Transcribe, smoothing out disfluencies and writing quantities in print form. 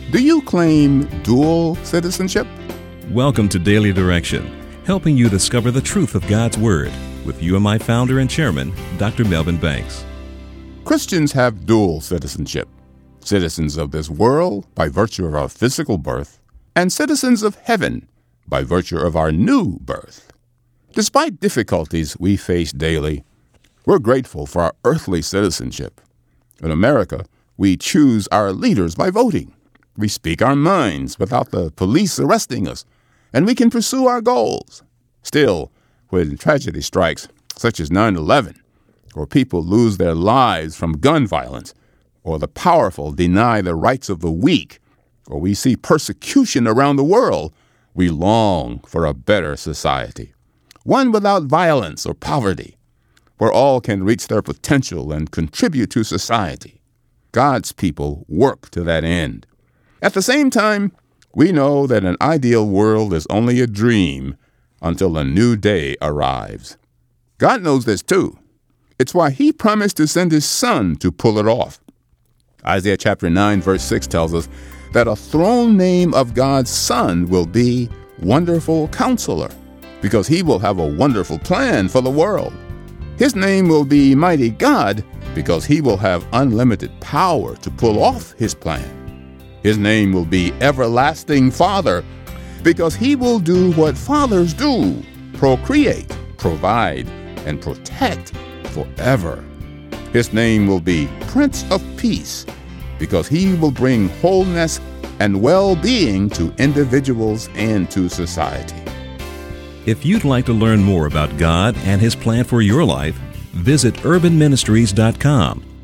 Do you claim dual citizenship? Welcome to Daily Direction, helping you discover the truth of God's Word with UMI founder and chairman, Dr. Melvin Banks. Christians have dual citizenship, citizens of this world by virtue of our physical birth, and citizens of heaven by virtue of our new birth. Despite difficulties we face daily, we're grateful for our earthly citizenship. In America, we choose our leaders by voting. We speak our minds without the police arresting us, and we can pursue our goals. Still, when tragedy strikes, such as 9/11, or people lose their lives from gun violence, or the powerful deny the rights of the weak, or we see persecution around the world, we long for a better society, one without violence or poverty, where all can reach their potential and contribute to society. God's people work to that end. At the same time, we know that an ideal world is only a dream until a new day arrives. God knows this too. It's why he promised to send his son to pull it off. Isaiah chapter 9, verse 6 tells us that a throne name of God's son will be Wonderful Counselor, because he will have a wonderful plan for the world. His name will be Mighty God, because he will have unlimited power to pull off his plan. His name will be Everlasting Father, because he will do what fathers do: procreate, provide, and protect forever. His name will be Prince of Peace, because he will bring wholeness and well-being to individuals and to society. If you'd like to learn more about God and His plan for your life, visit urbanministries.com